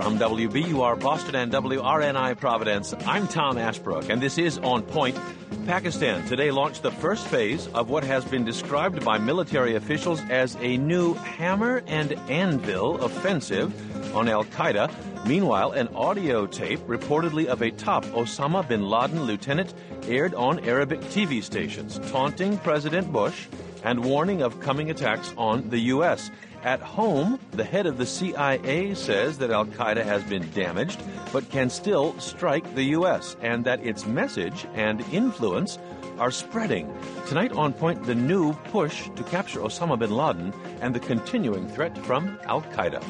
From WBUR Boston and WRNI Providence, I'm Tom Ashbrook, and this is On Point. Pakistan today launched the first phase of what has been described by military officials as a new hammer and anvil offensive on al-Qaeda. Meanwhile, an audio tape reportedly of a top Osama bin Laden lieutenant aired on Arabic TV stations, taunting President Bush and warning of coming attacks on the U.S. At home, the head of the CIA says that al-Qaeda has been damaged, but can still strike the U.S., and that its message and influence are spreading. Tonight on Point, the new push to capture Osama bin Laden and the continuing threat from al-Qaeda.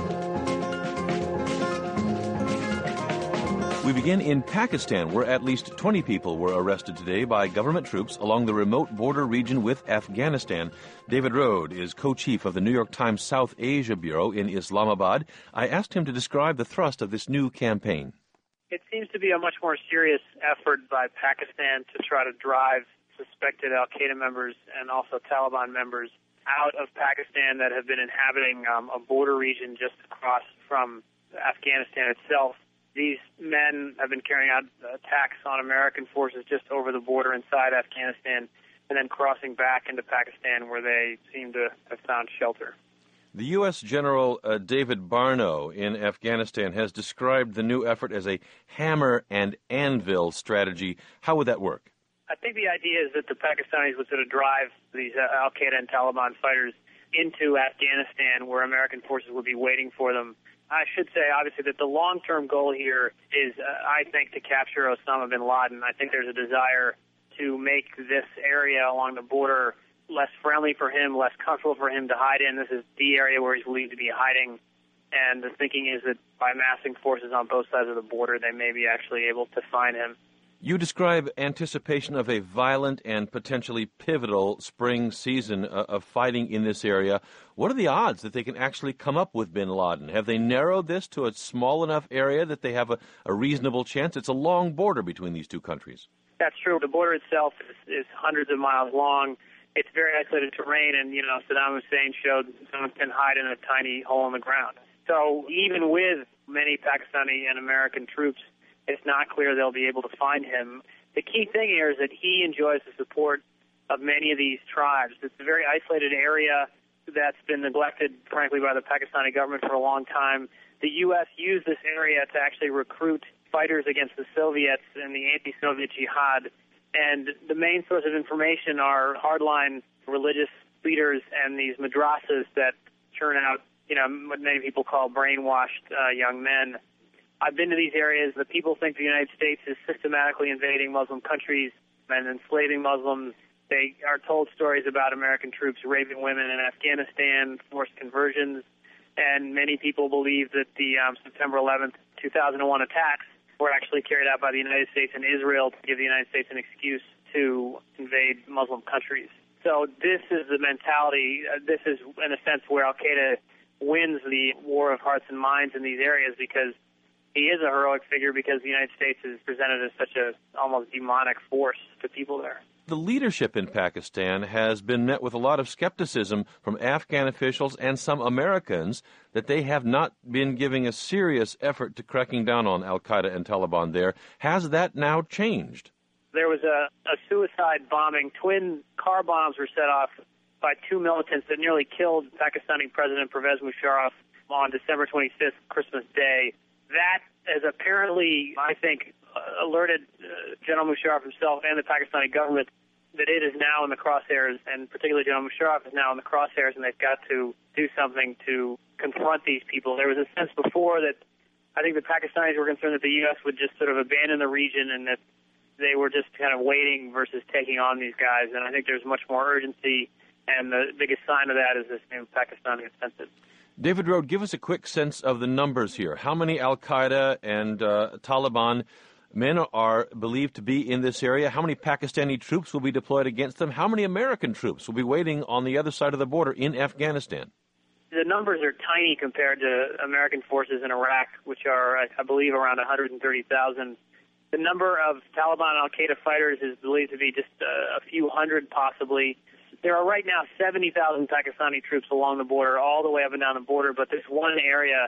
We begin in Pakistan, where at least 20 people were arrested today by government troops along the remote border region with Afghanistan. David Rode is co-chief of the New York Times South Asia Bureau in Islamabad. I asked him to describe the thrust of this new campaign. It seems to be a much more serious effort by Pakistan to try to drive suspected al-Qaeda members and also Taliban members out of Pakistan that have been inhabiting a border region just across from Afghanistan itself. These men have been carrying out attacks on American forces just over the border inside Afghanistan and then crossing back into Pakistan where they seem to have found shelter. The U.S. General David Barno in Afghanistan has described the new effort as a hammer and anvil strategy. How would that work? I think the idea is that the Pakistanis would sort of drive these al-Qaeda and Taliban fighters into Afghanistan where American forces would be waiting for them. I should say, obviously, that the long-term goal here is, I think, to capture Osama bin Laden. I think there's a desire to make this area along the border less friendly for him, less comfortable for him to hide in. This is the area where he's believed to be hiding. And the thinking is that by massing forces on both sides of the border, they may be actually able to find him. You describe anticipation of a violent and potentially pivotal spring season of fighting in this area. What are the odds that they can actually come up with bin Laden? Have they narrowed this to a small enough area that they have a reasonable chance? It's a long border between these two countries. That's true. The border itself is hundreds of miles long. It's very isolated terrain, and, Saddam Hussein showed someone can hide in a tiny hole in the ground. So even with many Pakistani and American troops, it's not clear they'll be able to find him. The key thing here is that he enjoys the support of many of these tribes. It's a very isolated area that's been neglected, frankly, by the Pakistani government for a long time. The U.S. used this area to actually recruit fighters against the Soviets and the anti-Soviet jihad. And the main source of information are hardline religious leaders and these madrasas that churn out, what many people call brainwashed young men. I've been to these areas. The people think the United States is systematically invading Muslim countries and enslaving Muslims. They are told stories about American troops raping women in Afghanistan, forced conversions, and many people believe that the September 11th, 2001 attacks were actually carried out by the United States and Israel to give the United States an excuse to invade Muslim countries. So this is the mentality. This is, in a sense, where al-Qaeda wins the war of hearts and minds in these areas, because he is a heroic figure, because the United States is presented as such a almost demonic force to people there. The leadership in Pakistan has been met with a lot of skepticism from Afghan officials and some Americans that they have not been giving a serious effort to cracking down on al-Qaeda and Taliban there. Has that now changed? There was a suicide bombing. Twin car bombs were set off by two militants that nearly killed Pakistani President Pervez Musharraf on December 25th, Christmas Day. That has apparently, I think, alerted General Musharraf himself and the Pakistani government that it is now in the crosshairs, and particularly General Musharraf is now in the crosshairs, and they've got to do something to confront these people. There was a sense before that I think the Pakistanis were concerned that the U.S. would just sort of abandon the region and that they were just kind of waiting versus taking on these guys, and I think there's much more urgency, and the biggest sign of that is this new Pakistani offensive. David Rode, give us a quick sense of the numbers here. How many al-Qaeda and Taliban men are believed to be in this area? How many Pakistani troops will be deployed against them? How many American troops will be waiting on the other side of the border in Afghanistan? The numbers are tiny compared to American forces in Iraq, which are, I believe, around 130,000. The number of Taliban al-Qaeda fighters is believed to be just a few hundred, possibly. There are right now 70,000 Pakistani troops along the border, all the way up and down the border, but this one area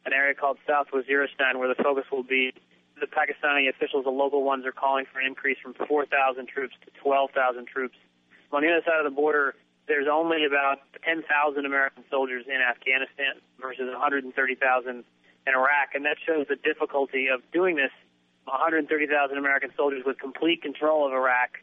an area called South Waziristan, where the focus will be. The Pakistani officials, the local ones, are calling for an increase from 4,000 troops to 12,000 troops. On the other side of the border, there's only about 10,000 American soldiers in Afghanistan versus 130,000 in Iraq, and that shows the difficulty of doing this. 130,000 American soldiers with complete control of Iraq,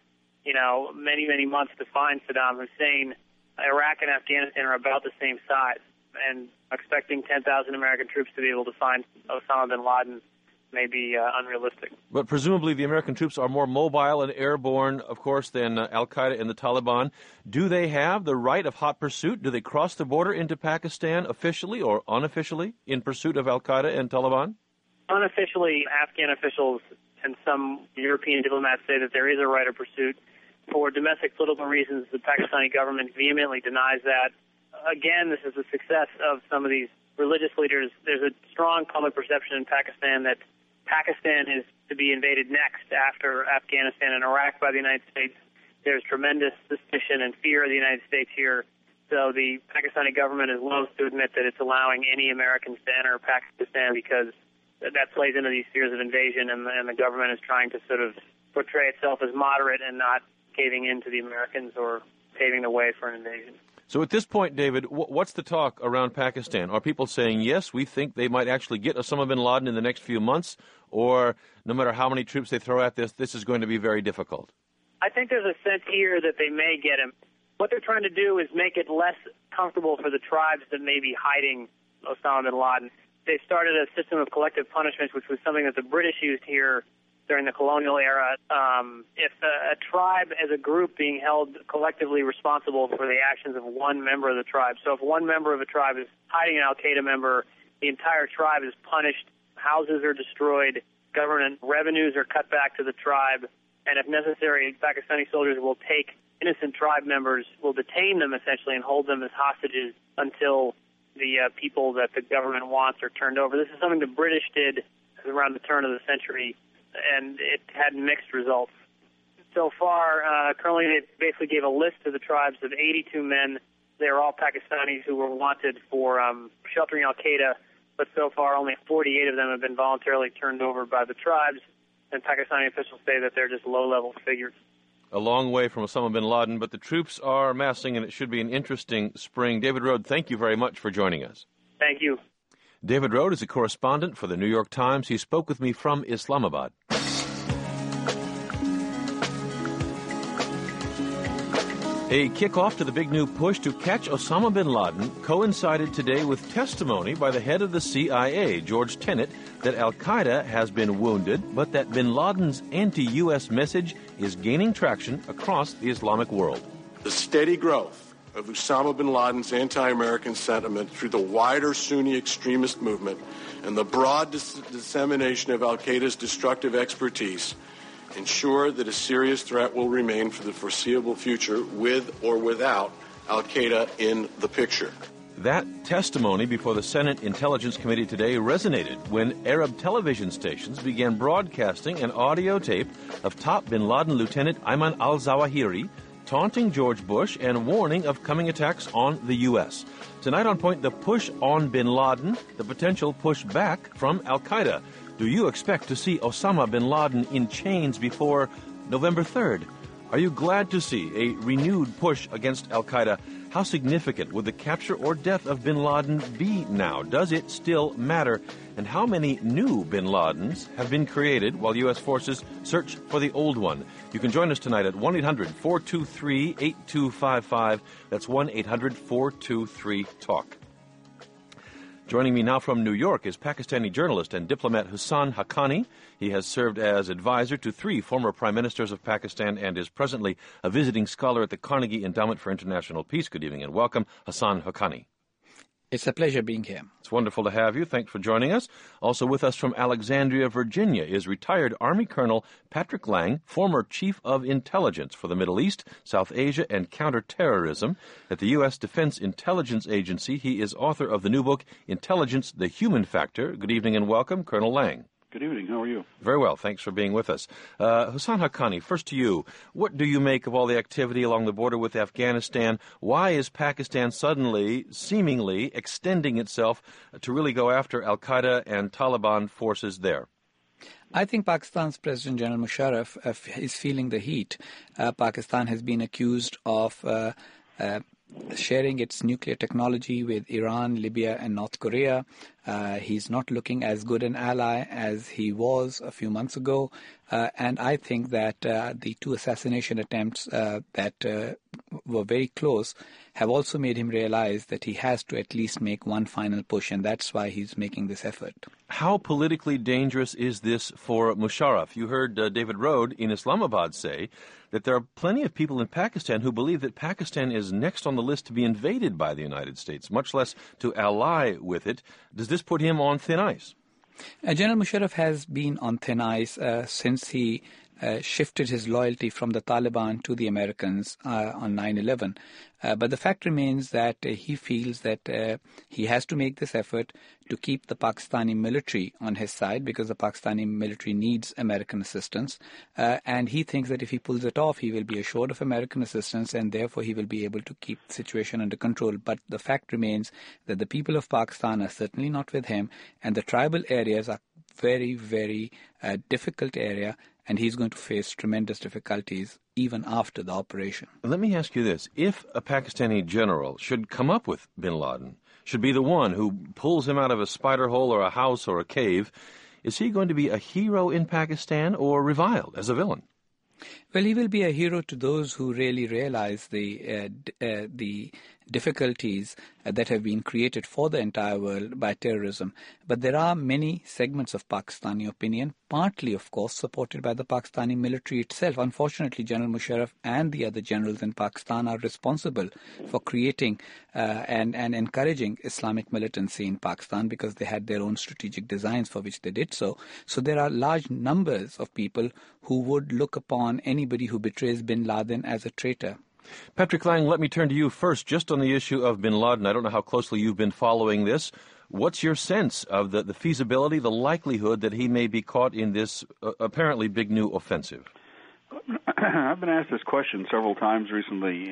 many, many months to find Saddam Hussein. Iraq and Afghanistan are about the same size, and expecting 10,000 American troops to be able to find Osama bin Laden may be unrealistic. But presumably the American troops are more mobile and airborne, of course, than Al-Qaeda and the Taliban. Do they have the right of hot pursuit? Do they cross the border into Pakistan officially or unofficially in pursuit of Al-Qaeda and Taliban? Unofficially, Afghan officials and some European diplomats say that there is a right of pursuit. For domestic political reasons, the Pakistani government vehemently denies that. Again, this is a success of some of these religious leaders. There's a strong public perception in Pakistan that Pakistan is to be invaded next after Afghanistan and Iraq by the United States. There's tremendous suspicion and fear of the United States here. So the Pakistani government is loath to admit that it's allowing any Americans to enter Pakistan because that plays into these fears of invasion, and the government is trying to sort of portray itself as moderate and not caving in to the Americans or paving the way for an invasion. So at this point, David, what's the talk around Pakistan? Are people saying, yes, we think they might actually get Osama bin Laden in the next few months, or no matter how many troops they throw at this is going to be very difficult? I think there's a sense here that they may get him. What they're trying to do is make it less comfortable for the tribes that may be hiding Osama bin Laden. They started a system of collective punishments, which was something that the British used here during the colonial era. If a tribe as a group being held collectively responsible for the actions of one member of the tribe. So if one member of a tribe is hiding an al-Qaeda member, the entire tribe is punished, houses are destroyed, government revenues are cut back to the tribe, and if necessary, Pakistani soldiers will take innocent tribe members, will detain them essentially and hold them as hostages until the people that the government wants are turned over. This is something the British did around the turn of the century, and it had mixed results. So far, currently they basically gave a list to the tribes of 82 men. They're all Pakistanis who were wanted for sheltering al-Qaeda, but so far only 48 of them have been voluntarily turned over by the tribes, and Pakistani officials say that they're just low-level figures. A long way from Osama bin Laden, but the troops are amassing, and it should be an interesting spring. David Rohde, thank you very much for joining us. Thank you. David Rohde is a correspondent for the New York Times. He spoke with me from Islamabad. A kickoff to the big new push to catch Osama bin Laden coincided today with testimony by the head of the CIA, George Tenet, that al-Qaeda has been wounded, but that bin Laden's anti-U.S. message is gaining traction across the Islamic world. The steady growth of Osama bin Laden's anti-American sentiment through the wider Sunni extremist movement and the broad dissemination of al-Qaeda's destructive expertise ensure that a serious threat will remain for the foreseeable future with or without al-Qaeda in the picture. That testimony before the Senate Intelligence Committee today resonated when Arab television stations began broadcasting an audio tape of top bin Laden Lieutenant Ayman al-Zawahiri taunting George Bush and warning of coming attacks on the U.S. Tonight on Point, the push on bin Laden, the potential push back from al-Qaeda. Do you expect to see Osama bin Laden in chains before November 3rd? Are you glad to see a renewed push against al-Qaeda? How significant would the capture or death of bin Laden be now? Does it still matter? And how many new bin Ladens have been created while U.S. forces search for the old one? You can join us tonight at 1-800-423-8255. That's 1-800-423-TALK. Joining me now from New York is Pakistani journalist and diplomat Hassan Haqqani. He has served as advisor to 3 former prime ministers of Pakistan and is presently a visiting scholar at the Carnegie Endowment for International Peace. Good evening and welcome, Hassan Haqqani. It's a pleasure being here. It's wonderful to have you. Thanks for joining us. Also with us from Alexandria, Virginia, is retired Army Colonel Patrick Lang, former Chief of Intelligence for the Middle East, South Asia, and Counterterrorism at the U.S. Defense Intelligence Agency. He is author of the new book, Intelligence, the Human Factor. Good evening and welcome, Colonel Lang. Good evening. How are you? Very well. Thanks for being with us. Hassan Haqqani, first to you. What do you make of all the activity along the border with Afghanistan? Why is Pakistan suddenly, seemingly, extending itself to really go after al-Qaeda and Taliban forces there? I think Pakistan's President General Musharraf is feeling the heat. Pakistan has been accused of sharing its nuclear technology with Iran, Libya, and North Korea. He's not looking as good an ally as he was a few months ago. And I think that the two assassination attempts that were very close have also made him realize that he has to at least make one final push, and that's why he's making this effort. How politically dangerous is this for Musharraf? You heard David Rode in Islamabad say that there are plenty of people in Pakistan who believe that Pakistan is next on the list to be invaded by the United States, much less to ally with it. Does this put him on thin ice? General Musharraf has been on thin ice since he shifted his loyalty from the Taliban to the Americans on 9/11. But the fact remains that he feels that he has to make this effort to keep the Pakistani military on his side, because the Pakistani military needs American assistance. And he thinks that if he pulls it off, he will be assured of American assistance, and therefore he will be able to keep the situation under control. But the fact remains that the people of Pakistan are certainly not with him, and the tribal areas are very, very difficult area, and he's going to face tremendous difficulties even after the operation. Let me ask you this. If a Pakistani general should come up with bin Laden, should be the one who pulls him out of a spider hole or a house or a cave, is he going to be a hero in Pakistan or reviled as a villain? Well, he will be a hero to those who really realize the difficulties that have been created for the entire world by terrorism. But there are many segments of Pakistani opinion, partly, of course, supported by the Pakistani military itself. Unfortunately, General Musharraf and the other generals in Pakistan are responsible for creating and encouraging Islamic militancy in Pakistan, because they had their own strategic designs for which they did so. So there are large numbers of people who would look upon anybody who betrays bin Laden as a traitor. Patrick Lang, let me turn to you first, just on the issue of bin Laden. I don't know how closely you've been following this. What's your sense of the feasibility, the likelihood that he may be caught in this apparently big new offensive? I've been asked this question several times recently,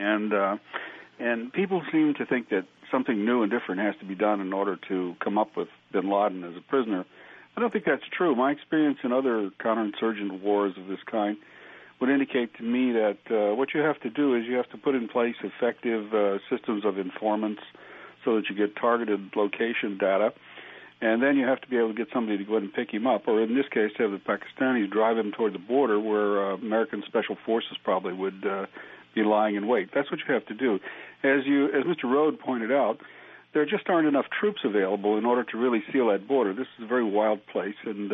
and people seem to think that something new and different has to be done in order to come up with bin Laden as a prisoner. I don't think that's true. My experience in other counterinsurgent wars of this kind would indicate to me that what you have to do is you have to put in place effective systems of informants so that you get targeted location data, and then you have to be able to get somebody to go ahead and pick him up, or in this case, to have the Pakistanis drive him toward the border where American Special Forces probably would be lying in wait. That's what you have to do. As Mr. Rode pointed out, there just aren't enough troops available in order to really seal that border. This is a very wild place, and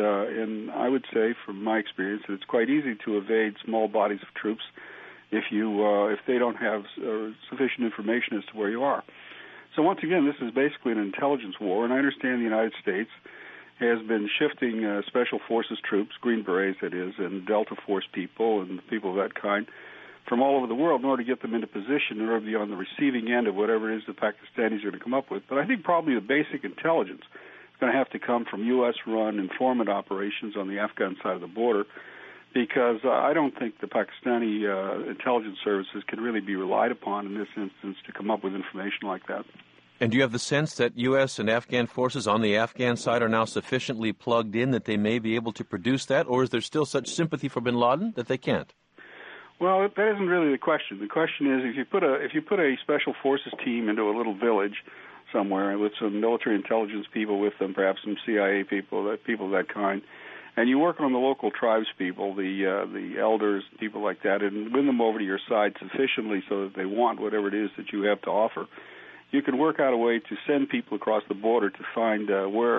I would say, from my experience, that it's quite easy to evade small bodies of troops if they don't have sufficient information as to where you are. So once again, this is basically an intelligence war, and I understand the United States has been shifting Special Forces troops, Green Berets that is, and Delta Force people and people of that kind, from all over the world in order to get them into position, in order to be on the receiving end of whatever it is the Pakistanis are going to come up with. But I think probably the basic intelligence is going to have to come from U.S.-run informant operations on the Afghan side of the border, because I don't think the Pakistani intelligence services can really be relied upon in this instance to come up with information like that. And do you have the sense that U.S. and Afghan forces on the Afghan side are now sufficiently plugged in that they may be able to produce that, or is there still such sympathy for bin Laden that they can't? Well, that isn't really the question. The question is, if you put a special forces team into a little village somewhere with some military intelligence people with them, perhaps some CIA people of that kind, and you work on the local tribes people, the elders, people like that, and win them over to your side sufficiently so that they want whatever it is that you have to offer, you can work out a way to send people across the border to find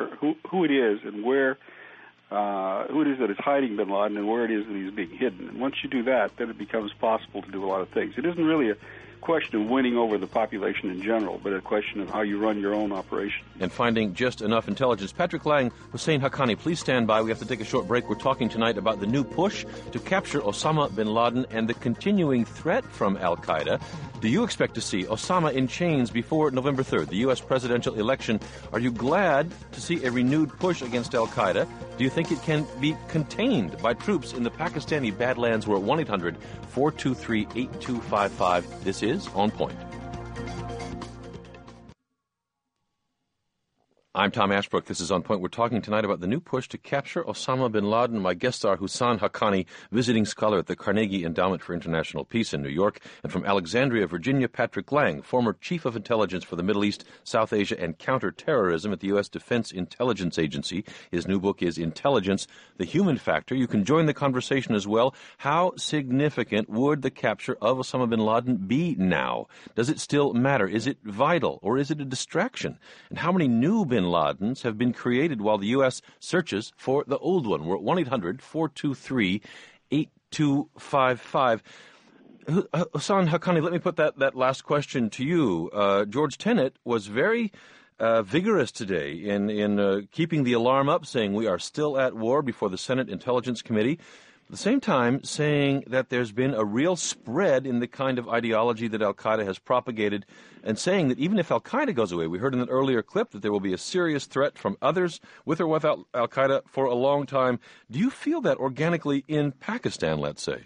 who it is and where. Who it is that is hiding bin Laden and where it is that he's being hidden. And once you do that, then it becomes possible to do a lot of things. It isn't really a question of winning over the population in general, but a question of how you run your own operation. And finding just enough intelligence. Patrick Lang, Hussein Haqqani, please stand by. We have to take a short break. We're talking tonight about the new push to capture Osama bin Laden and the continuing threat from al-Qaeda. Do you expect to see Osama in chains before November 3rd, the U.S. presidential election? Are you glad to see a renewed push against al-Qaeda? Do you think it can be contained by troops in the Pakistani Badlands? We're at 1-800-423-8255. This is On Point. I'm Tom Ashbrook. This is On Point. We're talking tonight about the new push to capture Osama bin Laden. My guests are Hussein Haqqani, visiting scholar at the Carnegie Endowment for International Peace in New York, and from Alexandria, Virginia, Patrick Lang, former Chief of Intelligence for the Middle East, South Asia, and Counterterrorism at the U.S. Defense Intelligence Agency. His new book is Intelligence, the Human Factor. You can join the conversation as well. How significant would the capture of Osama bin Laden be now? Does it still matter? Is it vital, or is it a distraction? And how many new bin Ladens have been created while the U.S. searches for the old one? We're at 1-800-423-8255. Hussein Haqqani, let me put that last question to you. George Tenet was very vigorous today in keeping the alarm up, saying we are still at war before the Senate Intelligence Committee. At the same time, saying that there's been a real spread in the kind of ideology that al-Qaeda has propagated, and saying that even if al-Qaeda goes away, we heard in an earlier clip that there will be a serious threat from others, with or without al-Qaeda, for a long time. Do you feel that organically in Pakistan, let's say?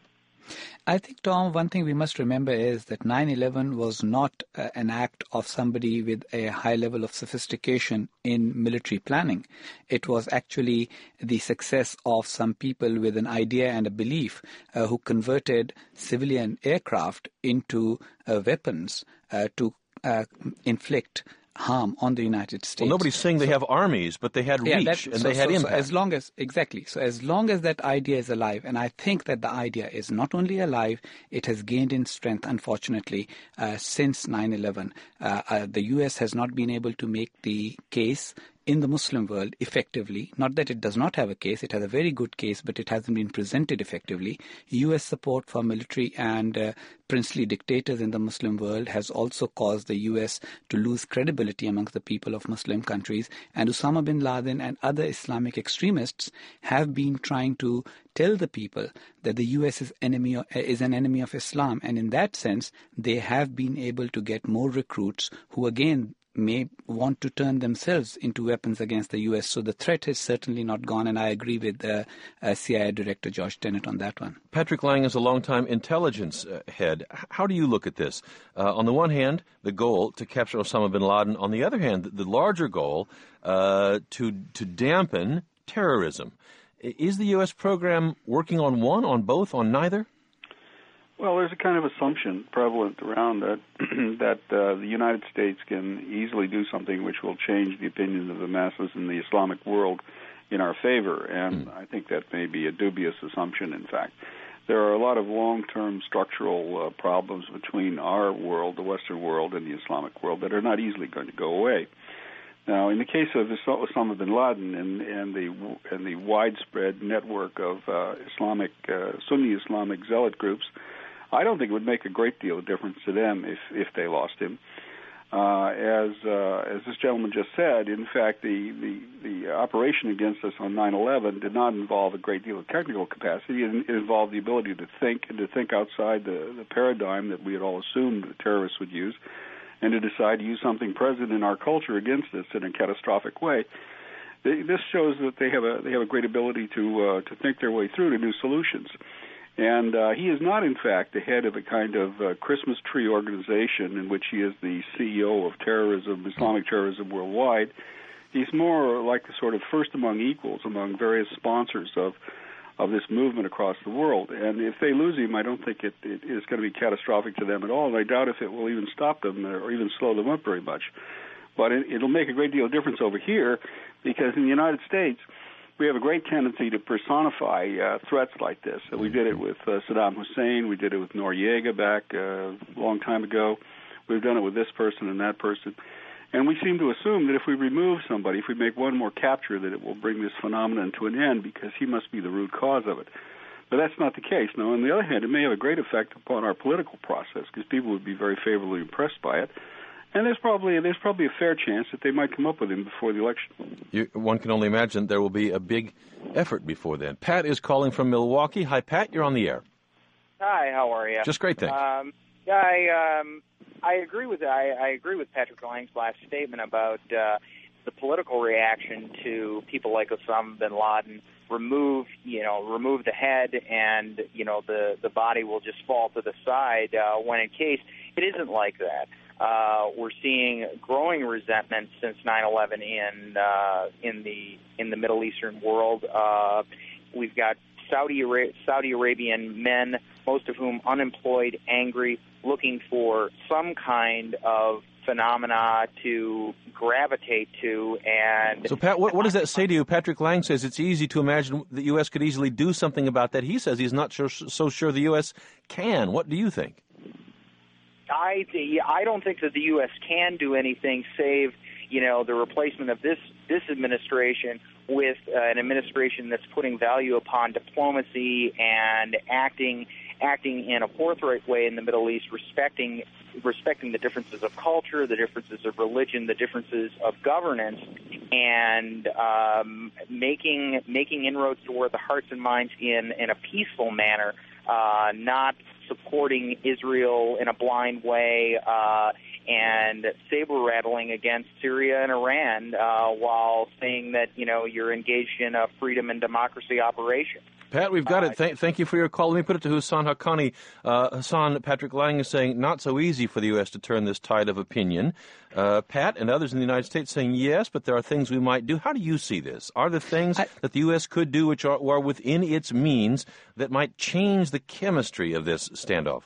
I think, Tom, one thing we must remember is that 9/11 was not an act of somebody with a high level of sophistication in military planning. It was actually the success of some people with an idea and a belief who converted civilian aircraft into weapons to inflict harm on the United States. Well, nobody's saying they have armies, but they had reach and they had impact. So as long as that idea is alive, and I think that the idea is not only alive, it has gained in strength, unfortunately, since 9/11. The U.S. has not been able to make the case in the Muslim world effectively. Not that it does not have a case, it has a very good case, but it hasn't been presented effectively. U.S. support for military and princely dictators in the Muslim world has also caused the U.S. to lose credibility amongst the people of Muslim countries. And Osama bin Laden and other Islamic extremists have been trying to tell the people that the U.S. is an enemy of Islam. And in that sense, they have been able to get more recruits who, again, may want to turn themselves into weapons against the U.S. So the threat has certainly not gone, and I agree with CIA Director George Tenet on that one. Patrick Lang is a longtime intelligence head. How do you look at this? On the one hand, the goal to capture Osama bin Laden. On the other hand, the larger goal to dampen terrorism. Is the U.S. program working on one, on both, on neither? Well, there's a kind of assumption prevalent around that that the United States can easily do something which will change the opinions of the masses in the Islamic world in our favor, and I think that may be a dubious assumption, in fact. There are a lot of long-term structural problems between our world, the Western world, and the Islamic world that are not easily going to go away. Now, in the case of Osama bin Laden and the widespread network of Sunni Islamic zealot groups, I don't think it would make a great deal of difference to them if they lost him. As this gentleman just said, in fact, the operation against us on 9/11 did not involve a great deal of technical capacity. It involved the ability to think and to think outside the paradigm that we had all assumed the terrorists would use, and to decide to use something present in our culture against us in a catastrophic way. This shows that they have a great ability to think their way through to new solutions. And he is not, in fact, the head of a kind of Christmas tree organization in which he is the CEO of terrorism, Islamic terrorism worldwide. He's more like the sort of first among equals among various sponsors of this movement across the world. And if they lose him, I don't think it is going to be catastrophic to them at all. And I doubt if it will even stop them or even slow them up very much. But it'll make a great deal of difference over here, because in the United States, we have a great tendency to personify threats like this. So we did it with Saddam Hussein. We did it with Noriega back a long time ago. We've done it with this person and that person. And we seem to assume that if we remove somebody, if we make one more capture, that it will bring this phenomenon to an end, because he must be the root cause of it. But that's not the case. Now, on the other hand, it may have a great effect upon our political process because people would be very favorably impressed by it. And there's probably a fair chance that they might come up with him before the election. One can only imagine there will be a big effort before then. Pat is calling from Milwaukee. Hi, Pat. You're on the air. Hi. How are you? Just great, thanks. I agree with Patrick Lang's last statement about the political reaction to people like Osama bin Laden. Remove the head, and the body will just fall to the side. When in case it isn't like that. We're seeing growing resentment since 9/11 in the Middle Eastern world. We've got Saudi Arabian men, most of whom unemployed, angry, looking for some kind of phenomena to gravitate to. And so, Pat, what does that say to you? Patrick Lang says it's easy to imagine the U.S. could easily do something about that. He says he's not so sure the U.S. can. What do you think? I don't think that the U.S. can do anything save, the replacement of this administration with an administration that's putting value upon diplomacy and acting in a forthright way in the Middle East, respecting the differences of culture, the differences of religion, the differences of governance, and making inroads toward the hearts and minds in a peaceful manner, not supporting Israel in a blind way and saber-rattling against Syria and Iran while saying that, you're engaged in a freedom and democracy operation. Pat, we've got it. Thank you for your call. Let me put it to Hassan Haqqani. Hassan, Patrick Lang is saying not so easy for the U.S. to turn this tide of opinion. Pat and others in the United States saying yes, but there are things we might do. How do you see this? Are there things that the U.S. could do which are within its means that might change the chemistry of this standoff?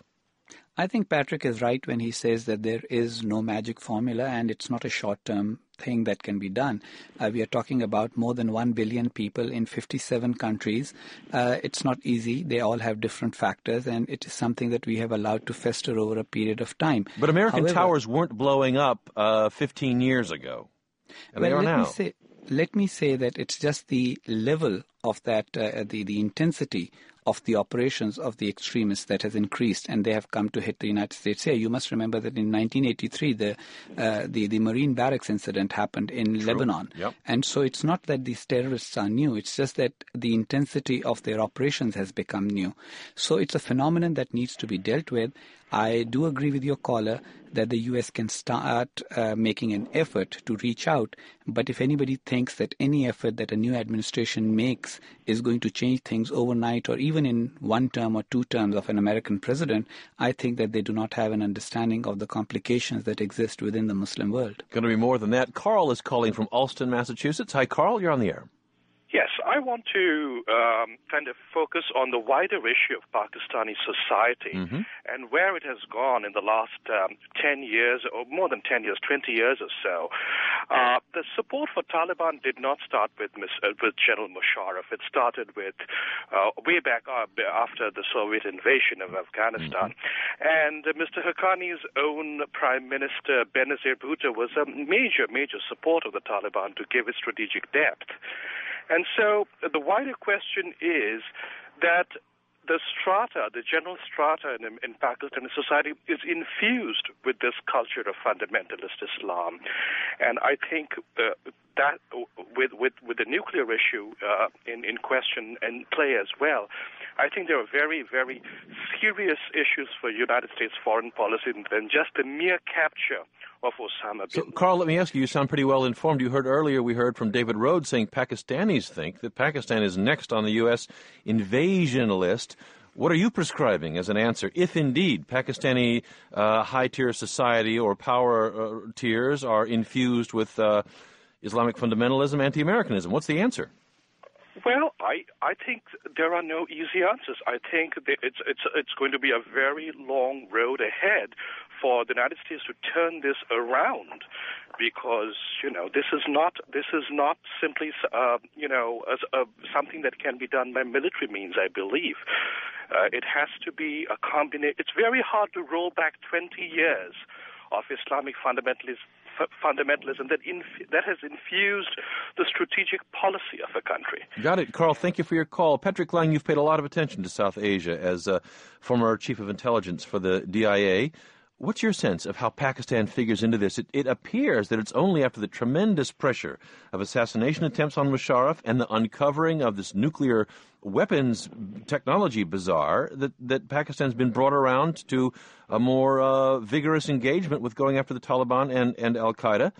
I think Patrick is right when he says that there is no magic formula and it's not a short-term thing that can be done. We are talking about more than 1 billion people in 57 countries. It's not easy. They all have different factors, and it is something that we have allowed to fester over a period of time. But American towers weren't blowing up 15 years ago, and they are now. Let me say that it's just the level of that, the intensity of the operations of the extremists that has increased, and they have come to hit the United States here. You must remember that in 1983, the Marine barracks incident happened in Lebanon. Yep. And so it's not that these terrorists are new. It's just that the intensity of their operations has become new. So it's a phenomenon that needs to be dealt with. I do agree with your caller that the U.S. can start making an effort to reach out. But if anybody thinks that any effort that a new administration makes is going to change things overnight or even in one term or two terms of an American president, I think that they do not have an understanding of the complications that exist within the Muslim world. Going to be more than that. Carl is calling from Alston, Massachusetts. Hi, Carl. You're on the air. Yes, I want to kind of focus on the wider issue of Pakistani society and where it has gone in the last 10 years, or more than 10 years, 20 years or so. The support for Taliban did not start with General Musharraf. It started with way back after the Soviet invasion of Afghanistan. And Mr. Haqqani's own Prime Minister Benazir Bhutto was a major supporter of the Taliban to give it strategic depth. And so the wider question is that the strata, the general strata in Pakistani society is infused with this culture of fundamentalist Islam. And I think that with the nuclear issue in question and play as well, I think there are very, very serious issues for United States foreign policy than just the mere capture of Osama bin Laden. So, Carl, let me ask you, you sound pretty well informed. You heard earlier, we heard from David Rhodes saying Pakistanis think that Pakistan is next on the U.S. invasion list. What are you prescribing as an answer if indeed Pakistani high-tier society or power tiers are infused with Islamic fundamentalism, anti-Americanism? What's the answer? Well, I think there are no easy answers. I think it's going to be a very long road ahead for the United States to turn this around, because this is not simply something that can be done by military means. I believe it has to be a combination. It's very hard to roll back 20 years of Islamic fundamentalist fundamentalism that has infused the strategic policy of a country. Got it. Carl, thank you for your call. Patrick Lang, you've paid a lot of attention to South Asia as former chief of intelligence for the DIA. What's your sense of how Pakistan figures into this? It appears that it's only after the tremendous pressure of assassination attempts on Musharraf and the uncovering of this nuclear weapons technology bazaar that Pakistan's been brought around to a more vigorous engagement with going after the Taliban and al-Qaeda.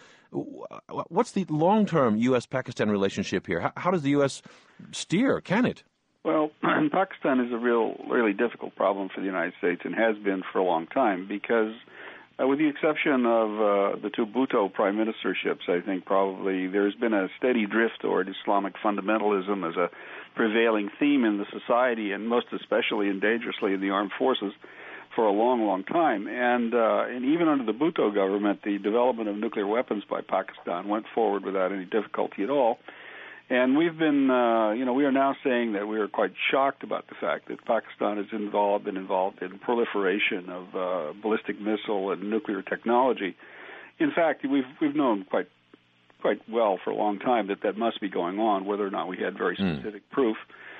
What's the long-term U.S.-Pakistan relationship here? How does the U.S. steer? Can it? Well, Pakistan is a really difficult problem for the United States and has been for a long time because, with the exception of the two Bhutto prime ministerships, I think probably there's been a steady drift toward Islamic fundamentalism as a prevailing theme in the society, and most especially and dangerously in the armed forces, for a long, long time. And even under the Bhutto government, the development of nuclear weapons by Pakistan went forward without any difficulty at all. And we've been, we are now saying that we are quite shocked about the fact that Pakistan has been involved in proliferation of ballistic missile and nuclear technology. In fact, we've known quite well for a long time that must be going on, whether or not we had very specific proof.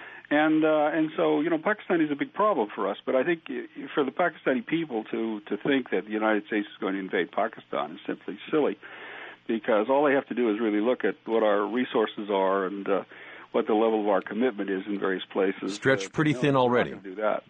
And so, Pakistan is a big problem for us. But I think for the Pakistani people to think that the United States is going to invade Pakistan is simply silly, because all they have to do is really look at what our resources are and what the level of our commitment is in various places. Stretched pretty thin already. Do that.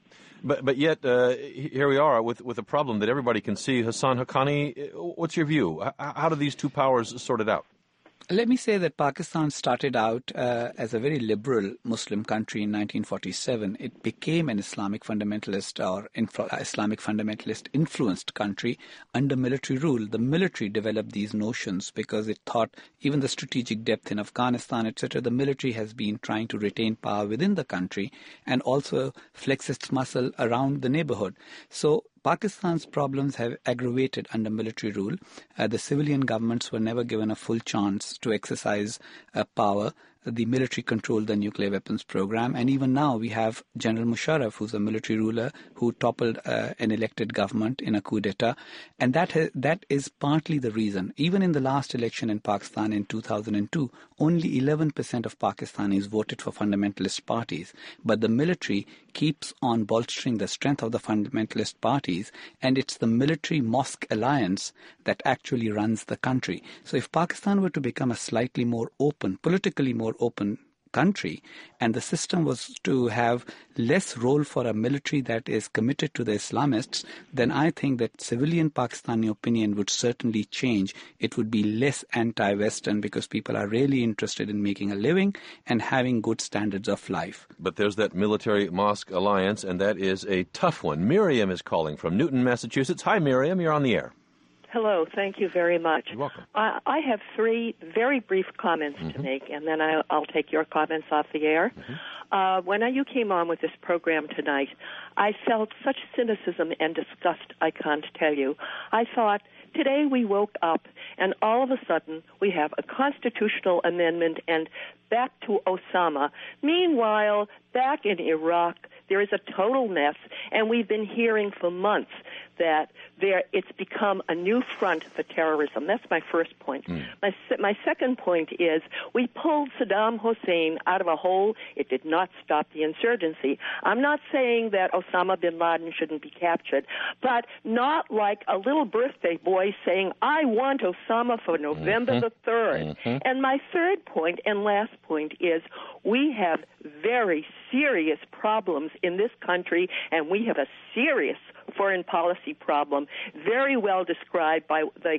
But yet, here we are with a problem that everybody can see. Hassan Haqqani, what's your view? How do these two powers sort it out? Let me say that Pakistan started out as a very liberal Muslim country in 1947. It became an Islamic fundamentalist or Islamic fundamentalist influenced country under military rule. The military developed these notions because it thought even the strategic depth in Afghanistan, etc., the military has been trying to retain power within the country and also flex its muscle around the neighborhood. So Pakistan's problems have aggravated under military rule. The civilian governments were never given a full chance to exercise power. The military controlled the nuclear weapons program. And even now we have General Musharraf, who's a military ruler who toppled an elected government in a coup d'etat. And that is partly the reason. Even in the last election in Pakistan in 2002, only 11% of Pakistanis voted for fundamentalist parties. But the military keeps on bolstering the strength of the fundamentalist parties, and it's the military-mosque alliance that actually runs the country. So if Pakistan were to become a slightly more open, politically more open country, and the system was to have less role for a military that is committed to the Islamists, then I think that civilian Pakistani opinion would certainly change. It would be less anti-Western because people are really interested in making a living and having good standards of life. But there's that military-mosque alliance, and that is a tough one. Miriam is calling from Newton, Massachusetts. Hi, Miriam. You're on the air. Hello. Thank you very much. You're welcome. I have three very brief comments to make, and then I'll take your comments off the air. When you came on with this program tonight, I felt such cynicism and disgust I can't tell you. I thought, today we woke up, and all of a sudden we have a constitutional amendment and back to Osama. Meanwhile, back in Iraq, there is a total mess, and we've been hearing for months that it's become a new front for terrorism. That's my first point. My second point is we pulled Saddam Hussein out of a hole. It did not stop the insurgency. I'm not saying that Osama bin Laden shouldn't be captured, but not like a little birthday boy saying, I want Osama for November the 3rd. And my third point and last point is we have very serious problems in this country, and we have a serious foreign policy problem, very well described by the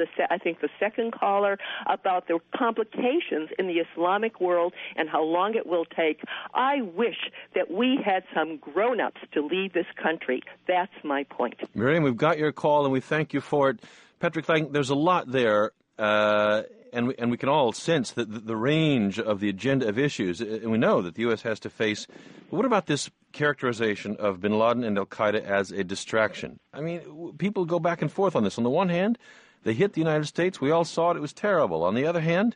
second caller, about the complications in the Islamic world and how long it will take. I wish that we had some grown-ups to lead this country. That's my point. Miriam, we've got your call, and we thank you for it. Patrick Lang, there's a lot there, and we can all sense that the range of the agenda of issues, and we know that the U.S. has to face. But what about this characterization of bin Laden and al-Qaeda as a distraction? I mean, people go back and forth on this. On the one hand, they hit the United States. We all saw it. It was terrible. On the other hand,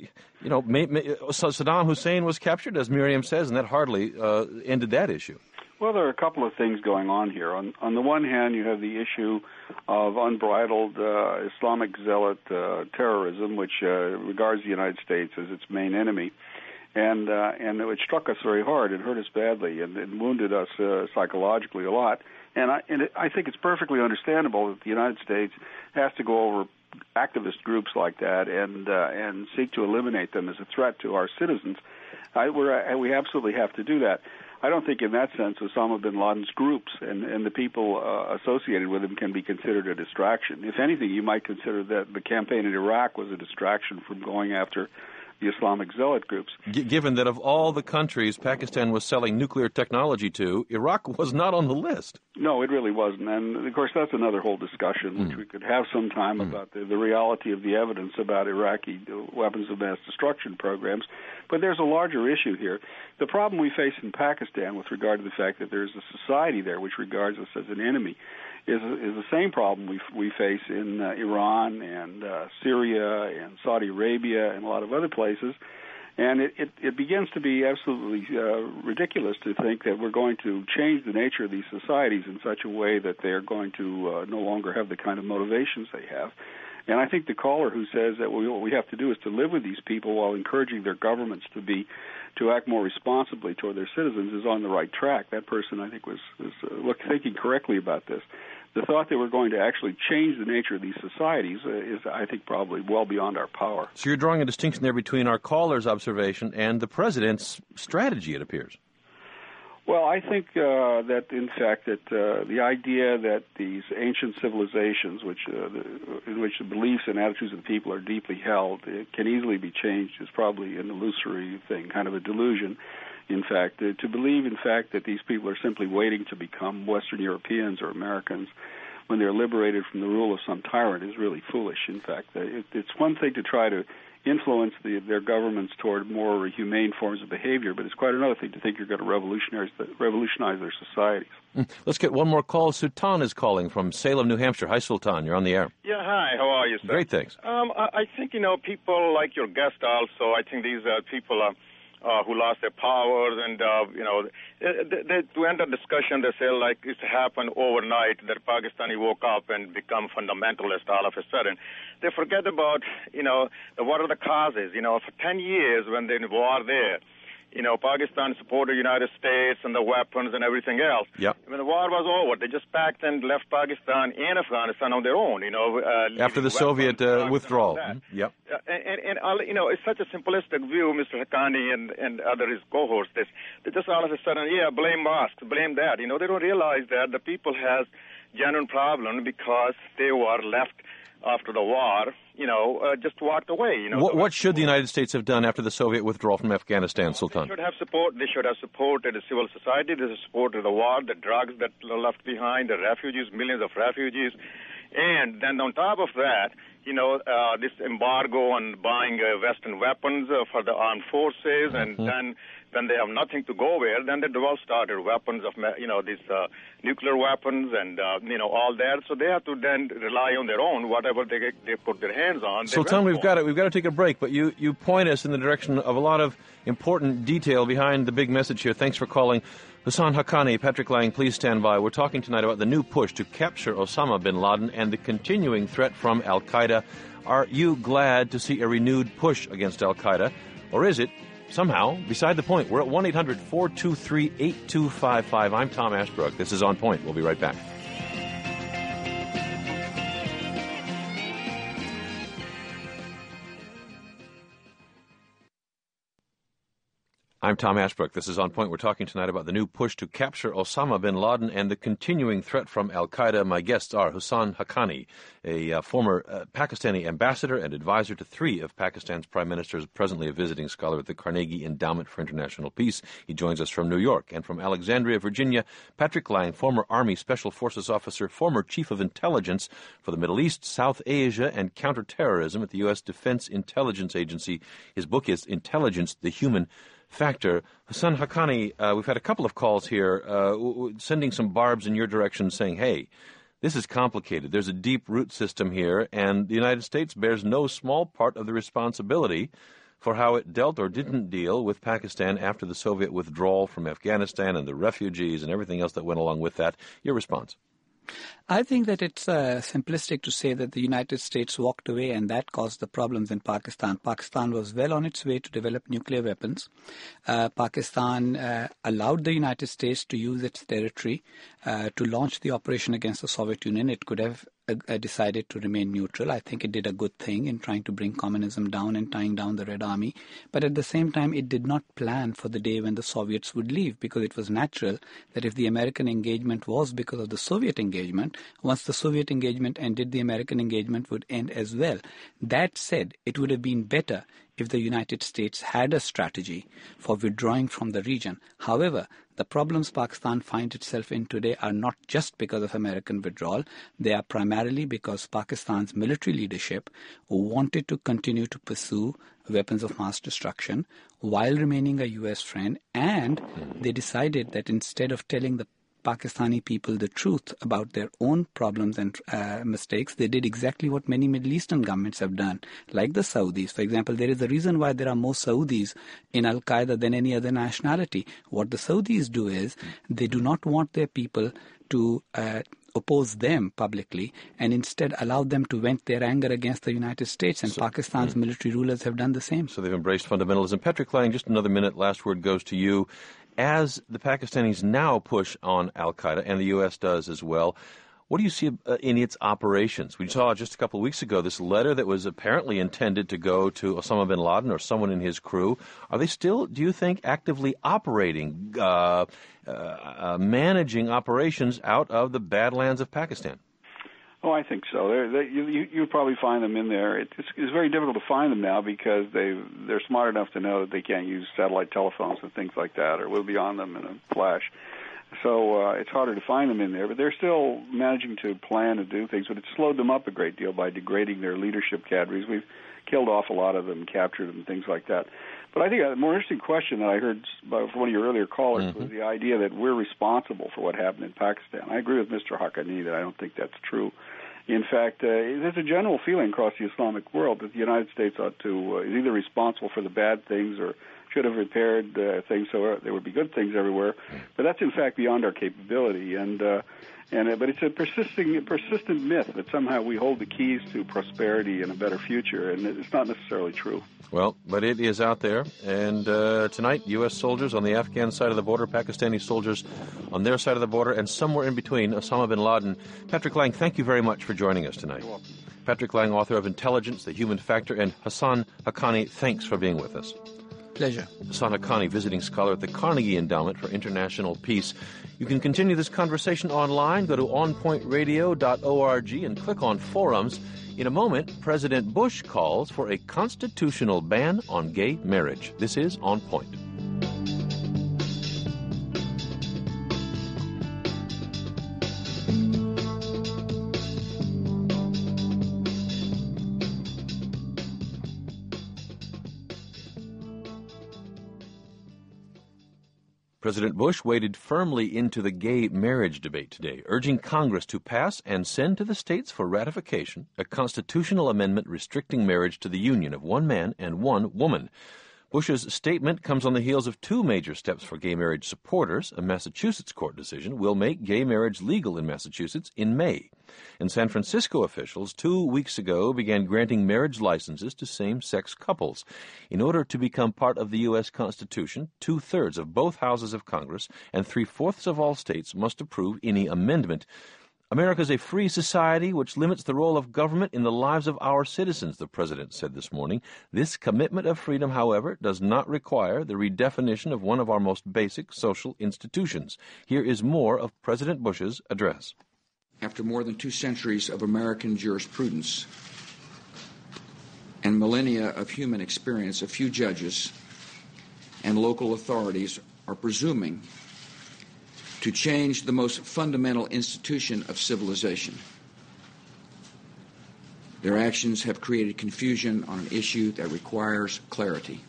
Saddam Hussein was captured, as Miriam says, and that hardly ended that issue. Well, there are a couple of things going on here. On the one hand, you have the issue of unbridled Islamic zealot terrorism, which regards the United States as its main enemy. And it struck us very hard. It hurt us badly and it wounded us psychologically a lot. And I think it's perfectly understandable that the United States has to go over activist groups like that and seek to eliminate them as a threat to our citizens. We absolutely have to do that. I don't think in that sense Osama bin Laden's groups and the people associated with him can be considered a distraction. If anything, you might consider that the campaign in Iraq was a distraction from going after the Islamic zealot groups. Given that of all the countries Pakistan was selling nuclear technology to, Iraq was not on the list. No, it really wasn't. And, of course, that's another whole discussion, which we could have some time about the reality of the evidence about Iraqi weapons of mass destruction programs. But there's a larger issue here. The problem we face in Pakistan with regard to the fact that there's a society there which regards us as an enemy is the same problem we face in Iran and Syria and Saudi Arabia and a lot of other places. And it begins to be absolutely ridiculous to think that we're going to change the nature of these societies in such a way that they are going to no longer have the kind of motivations they have. And I think the caller who says that what we have to do is to live with these people while encouraging their governments to act more responsibly toward their citizens is on the right track. That person, I think, was thinking correctly about this. The thought that we're going to actually change the nature of these societies is, I think, probably well beyond our power. So you're drawing a distinction there between our caller's observation and the president's strategy, it appears. Well, I think that, in fact, that the idea that these ancient civilizations, in which the beliefs and attitudes of the people are deeply held, can easily be changed is probably an illusory thing, kind of a delusion. In fact, to believe, in fact, that these people are simply waiting to become Western Europeans or Americans when they're liberated from the rule of some tyrant is really foolish. In fact, it's one thing to try to influence their governments toward more humane forms of behavior, but it's quite another thing to think you're going to revolutionize their societies. Let's get one more call. Sultan is calling from Salem, New Hampshire. Hi, Sultan. You're on the air. Yeah, hi. How are you, sir? Great, thanks. I think, people like your guest also, I think these are people who lost their powers and, they to end the discussion, they say, like, it happened overnight that Pakistani woke up and become fundamentalist all of a sudden. They forget about, what are the causes? For 10 years when they're in war there, Pakistan supported the United States and the weapons and everything else. Yep. When the war was over, they just packed and left Pakistan and Afghanistan on their own, after the Soviet withdrawal. Yep. And it's such a simplistic view, Mr. Haqqani and other his cohorts. They just all of a sudden, blame mosques, blame that. They don't realize that the people has genuine problem because they were left after the war, just walked away. What should the United States have done after the Soviet withdrawal from Afghanistan, Sultan? They should have supported the civil society. They should have supported the war, the drugs that left behind, the refugees, millions of refugees. And then on top of that, this embargo on buying Western weapons for the armed forces, and then they have nothing to go where. Then they started weapons of, these nuclear weapons and, all that. So they have to then rely on their own, whatever they put their hands on. Sultan, we've got to take a break, but you point us in the direction of a lot of important detail behind the big message here. Thanks for calling. Hussain Haqqani, Patrick Lang, please stand by. We're talking tonight about the new push to capture Osama bin Laden and the continuing threat from al-Qaeda. Are you glad to see a renewed push against al-Qaeda, or is it somehow beside the point? We're at 1-800-423-8255. I'm Tom Ashbrook. This is On Point. We'll be right back. I'm Tom Ashbrook. This is On Point. We're talking tonight about the new push to capture Osama bin Laden and the continuing threat from al-Qaeda. My guests are Hussain Haqqani, a former Pakistani ambassador and advisor to 3 of Pakistan's prime ministers, presently a visiting scholar at the Carnegie Endowment for International Peace. He joins us from New York. And from Alexandria, Virginia, Patrick Lang, former Army Special Forces officer, former chief of intelligence for the Middle East, South Asia, and counterterrorism at the U.S. Defense Intelligence Agency. His book is Intelligence, the Human Factor. Hussain Haqqani, we've had a couple of calls here sending some barbs in your direction saying, hey, this is complicated. There's a deep root system here, and the United States bears no small part of the responsibility for how it dealt or didn't deal with Pakistan after the Soviet withdrawal from Afghanistan and the refugees and everything else that went along with that. Your response? I think that it's simplistic to say that the United States walked away and that caused the problems in Pakistan. Pakistan was well on its way to develop nuclear weapons. Pakistan allowed the United States to use its territory to launch the operation against the Soviet Union. It could have decided to remain neutral. I think it did a good thing in trying to bring communism down and tying down the Red Army. But at the same time, it did not plan for the day when the Soviets would leave, because it was natural that if the American engagement was because of the Soviet engagement, once the Soviet engagement ended, the American engagement would end as well. That said, it would have been better if the United States had a strategy for withdrawing from the region. However, the problems Pakistan finds itself in today are not just because of American withdrawal. They are primarily because Pakistan's military leadership wanted to continue to pursue weapons of mass destruction while remaining a U.S. friend, and they decided that instead of telling the Pakistani people the truth about their own problems and mistakes, they did exactly what many Middle Eastern governments have done, like the Saudis. For example, there is a reason why there are more Saudis in Al-Qaeda than any other nationality. What the Saudis do is they do not want their people to oppose them publicly and instead allow them to vent their anger against the United States, and Pakistan's military rulers have done the same. So they've embraced fundamentalism. Patrick Lang, just another minute, last word goes to you. As the Pakistanis now push on al-Qaeda, and the U.S. does as well, what do you see in its operations? We saw just a couple of weeks ago this letter that was apparently intended to go to Osama bin Laden or someone in his crew. Are they still, do you think, actively operating, managing operations out of the Badlands of Pakistan? Oh, I think so. You probably find them in there. It's very difficult to find them now because they're smart enough to know that they can't use satellite telephones and things like that, or we'll be on them in a flash. So it's harder to find them in there. But they're still managing to plan and do things, but it's slowed them up a great deal by degrading their leadership cadres. We've killed off a lot of them, captured them, things like that. But I think a more interesting question that I heard from one of your earlier callers was the idea that we're responsible for what happened in Pakistan. I agree with Mr. Haqqani that I don't think that's true. In fact, there's a general feeling across the Islamic world that the United States ought to is either responsible for the bad things or should have repaired things so there would be good things everywhere. But that's, in fact, beyond our capability. But it's a persistent myth that somehow we hold the keys to prosperity and a better future, and it's not necessarily true. Well, but it is out there. And tonight, U.S. soldiers on the Afghan side of the border, Pakistani soldiers on their side of the border, and somewhere in between, Osama bin Laden. Patrick Lang, thank you very much for joining us tonight. You're welcome. Patrick Lang, author of Intelligence, The Human Factor, and Hassan Haqqani, thanks for being with us. Pleasure. Hassan Haqqani, visiting scholar at the Carnegie Endowment for International Peace. You can continue this conversation online. Go to onpointradio.org and click on forums. In a moment, President Bush calls for a constitutional ban on gay marriage. This is On Point. President Bush waded firmly into the gay marriage debate today, urging Congress to pass and send to the states for ratification a constitutional amendment restricting marriage to the union of one man and one woman. Bush's statement comes on the heels of two major steps for gay marriage supporters. A Massachusetts court decision will make gay marriage legal in Massachusetts in May. And San Francisco officials 2 weeks ago began granting marriage licenses to same-sex couples. In order to become part of the U.S. Constitution, 2/3 of both houses of Congress and 3/4 of all states must approve any amendment. America is a free society which limits the role of government in the lives of our citizens, the president said this morning. This commitment of freedom, however, does not require the redefinition of one of our most basic social institutions. Here is more of President Bush's address. After more than 2 centuries of American jurisprudence and millennia of human experience, a few judges and local authorities are presuming to change the most fundamental institution of civilization. Their actions have created confusion on an issue that requires clarity.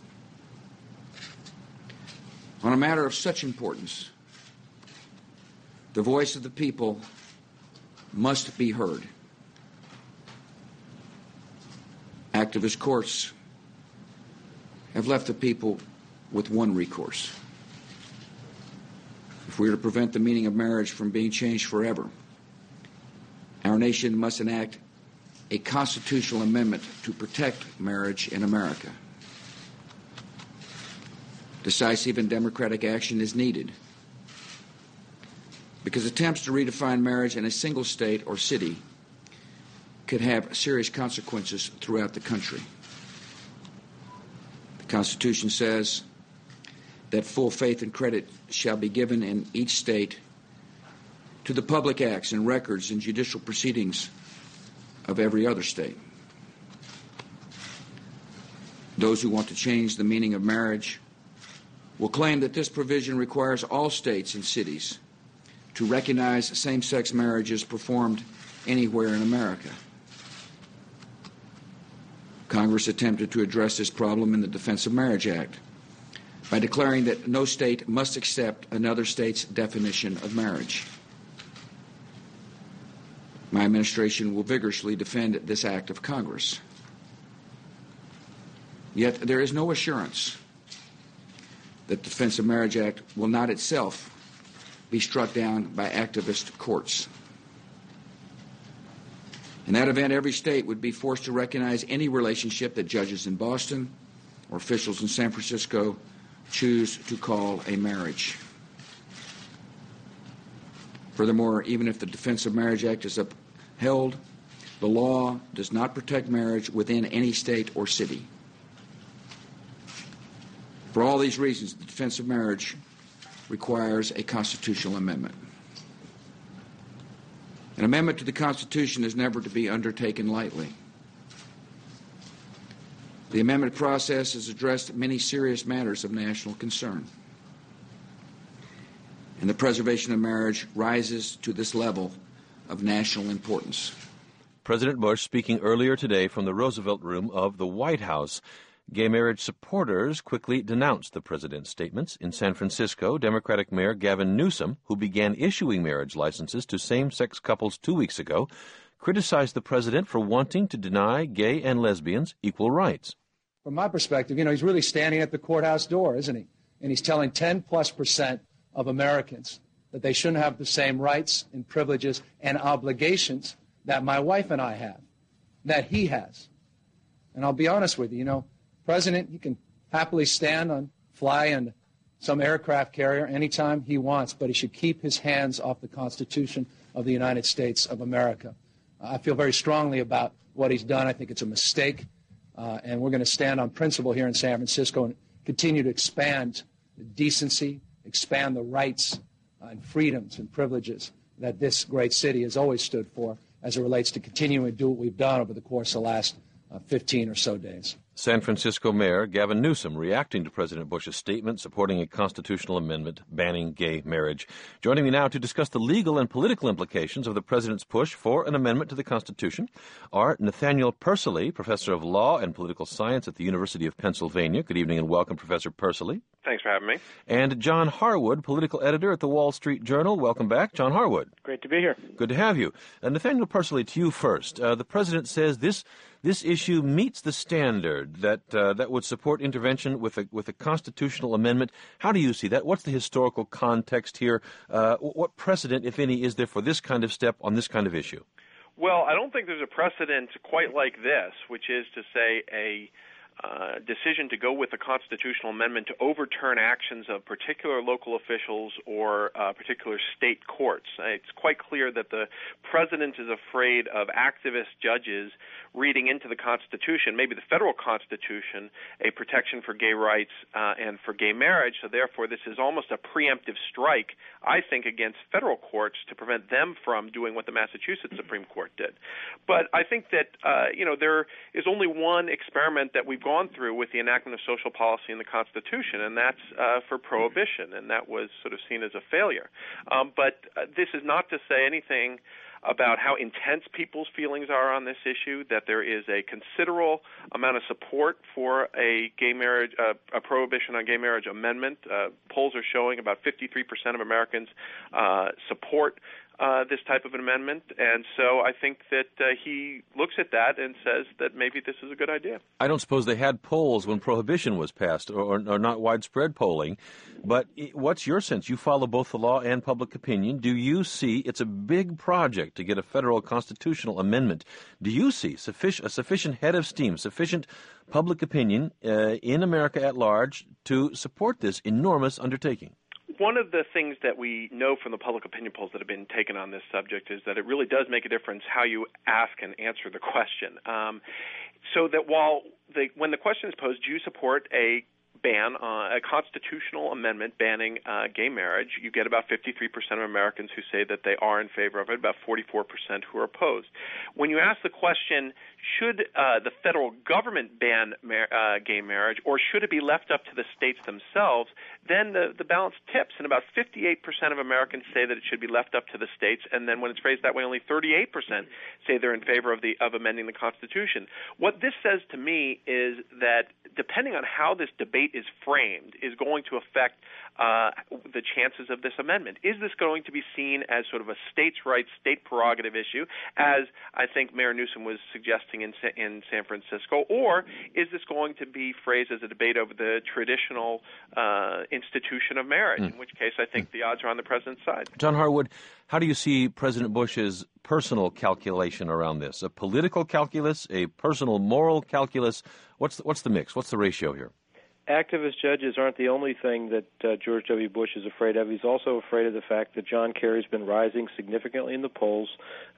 On a matter of such importance, the voice of the people must be heard. Activist courts have left the people with one recourse. If we are to prevent the meaning of marriage from being changed forever, our nation must enact a constitutional amendment to protect marriage in America. Decisive and democratic action is needed because attempts to redefine marriage in a single state or city could have serious consequences throughout the country. The Constitution says that full faith and credit shall be given in each state to the public acts and records and judicial proceedings of every other state. Those who want to change the meaning of marriage will claim that this provision requires all states and cities to recognize same-sex marriages performed anywhere in America. Congress attempted to address this problem in the Defense of Marriage Act by declaring that no state must accept another state's definition of marriage. My administration will vigorously defend this act of Congress. Yet there is no assurance that the Defense of Marriage Act will not itself be struck down by activist courts. In that event, every state would be forced to recognize any relationship that judges in Boston or officials in San Francisco choose to call a marriage. Furthermore, even if the Defense of Marriage Act is upheld, the law does not protect marriage within any state or city. For all these reasons, the Defense of Marriage requires a constitutional amendment. An amendment to the Constitution is never to be undertaken lightly. The amendment process has addressed many serious matters of national concern, and the preservation of marriage rises to this level of national importance. President Bush speaking earlier today from the Roosevelt Room of the White House. Gay marriage supporters quickly denounced the president's statements. In San Francisco, Democratic Mayor Gavin Newsom, who began issuing marriage licenses to same-sex couples 2 weeks ago, criticized the president for wanting to deny gay and lesbians equal rights. From my perspective, he's really standing at the courthouse door, isn't he? And he's telling 10+% of Americans that they shouldn't have the same rights and privileges and obligations that my wife and I have, that he has. And I'll be honest with you, President, he can happily fly on some aircraft carrier anytime he wants, but he should keep his hands off the Constitution of the United States of America. I feel very strongly about what he's done. I think it's a mistake, and we're going to stand on principle here in San Francisco and continue to expand the decency, expand the rights and freedoms and privileges that this great city has always stood for as it relates to continuing to do what we've done over the course of the last 15 or so days. San Francisco Mayor Gavin Newsom reacting to President Bush's statement supporting a constitutional amendment banning gay marriage. Joining me now to discuss the legal and political implications of the president's push for an amendment to the Constitution are Nathaniel Persily, professor of law and political science at the University of Pennsylvania. Good evening and welcome, Professor Persily. Thanks for having me. And John Harwood, political editor at the Wall Street Journal. Welcome back, John Harwood. Great to be here. Good to have you. Nathaniel Persily, to you first. The president says this issue meets the standard that would support intervention with a constitutional amendment. How do you see that? What's the historical context here? What precedent, if any, is there for this kind of step on this kind of issue? Well, I don't think there's a precedent quite like this, which is to say a decision to go with a constitutional amendment to overturn actions of particular local officials or particular state courts. It's quite clear that the president is afraid of activist judges reading into the Constitution, maybe the federal Constitution, a protection for gay rights and for gay marriage. So therefore, this is almost a preemptive strike, I think, against federal courts to prevent them from doing what the Massachusetts Supreme Court did. But I think that, there is only one experiment that we've gone through with the enactment of social policy in the Constitution, and that's for prohibition, and that was sort of seen as a failure. But this is not to say anything about how intense people's feelings are on this issue, that there is a considerable amount of support for a gay marriage, a prohibition on gay marriage amendment. Polls are showing about 53% of Americans support this type of an amendment. And so I think that he looks at that and says that maybe this is a good idea. I don't suppose they had polls when Prohibition was passed, or not widespread polling. But what's your sense? You follow both the law and public opinion. Do you see it's a big project to get a federal constitutional amendment? Do you see a sufficient head of steam, sufficient public opinion in America at large to support this enormous undertaking? One of the things that we know from the public opinion polls that have been taken on this subject is that it really does make a difference how you ask and answer the question. So that when the question is posed, do you support a ban, a constitutional amendment banning gay marriage, you get about 53% of Americans who say that they are in favor of it, about 44% who are opposed. When you ask the question, should the federal government ban gay marriage, or should it be left up to the states themselves, then the balance tips, and about 58% of Americans say that it should be left up to the states, and then when it's phrased that way, only 38% say they're in favor of amending the Constitution. What this says to me is that depending on how this debate is framed is going to affect the chances of this amendment. Is this going to be seen as sort of a states' rights, state prerogative issue, as I think Mayor Newsom was suggesting in San Francisco, or is this going to be phrased as a debate over the traditional institution of marriage, in which case I think the odds are on the president's side. John Harwood, how do you see President Bush's personal calculation around this? A political calculus, a personal moral calculus? What's the mix? What's the ratio here? Activist judges aren't the only thing that George W. Bush is afraid of. He's also afraid of the fact that John Kerry's been rising significantly in the polls.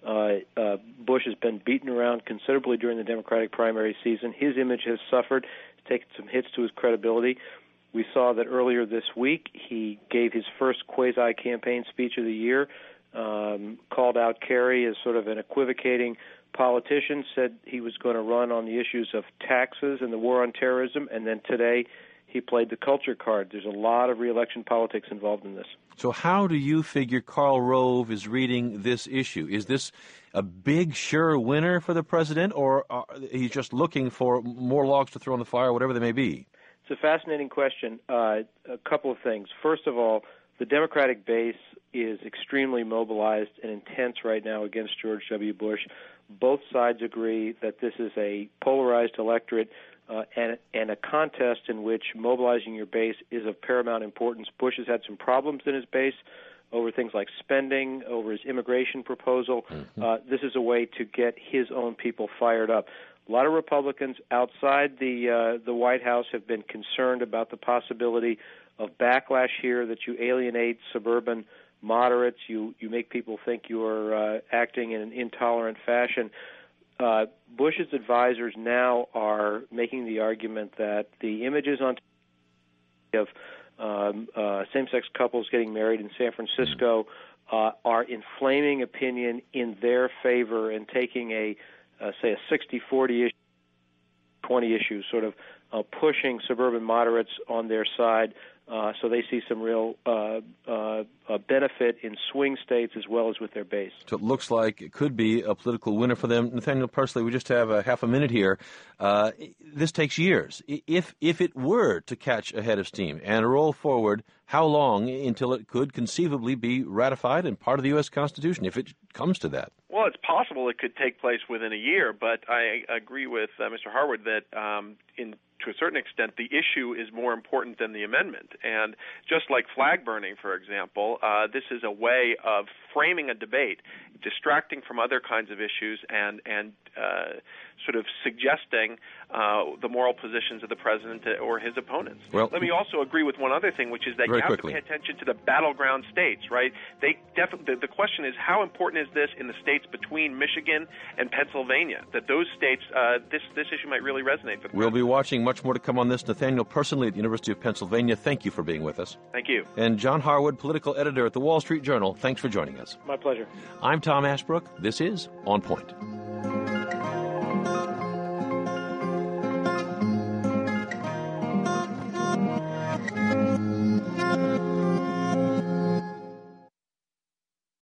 Bush has been beaten around considerably during the Democratic primary season. His image has suffered. He's taken some hits to his credibility. We saw that earlier this week he gave his first quasi-campaign speech of the year, called out Kerry as sort of an equivocating politician, said he was going to run on the issues of taxes and the war on terrorism, and then today he played the culture card. There's a lot of re-election politics involved in this. So how do you figure Karl Rove is reading this issue? Is this a big, sure winner for the president, or he's just looking for more logs to throw on the fire, whatever they may be? It's a fascinating question. A couple of things. First of all, the Democratic base is extremely mobilized and intense right now against George W. Bush. Both sides agree that this is a polarized electorate and a contest in which mobilizing your base is of paramount importance. Bush has had some problems in his base over things like spending, over his immigration proposal. This is a way to get his own people fired up. A lot of Republicans outside the White House have been concerned about the possibility of backlash here, that you alienate suburban moderates, you make people think you are acting in an intolerant fashion. Bush's advisors now are making the argument that the images on TV of same-sex couples getting married in San Francisco are inflaming opinion in their favor and taking a 60-40 issue, 20 issues, sort of pushing suburban moderates on their side. So they see some real benefit in swing states as well as with their base. So it looks like it could be a political winner for them. Nathaniel Parsley, we just have a half a minute here. This takes years. If it were to catch a head of steam and roll forward, how long until it could conceivably be ratified and part of the U.S. Constitution, if it comes to that? Well, it's possible it could take place within a year, but I agree with Mr. Harwood that to a certain extent, the issue is more important than the amendment. And just like flag burning, for example, this is a way of framing a debate, distracting from other kinds of issues, and sort of suggesting the moral positions of the president or his opponents. Well, let me also agree with one other thing, which is that you have to pay attention to the battleground states, right? The question is, how important is this in the states between Michigan and Pennsylvania? That those states, this issue might really resonate with them. We'll be watching. Much more to come on this. Nathaniel Personally at the University of Pennsylvania, thank you for being with us. Thank you. And John Harwood, political editor at the Wall Street Journal, thanks for joining us. My pleasure. I'm Tom Ashbrook. This is On Point.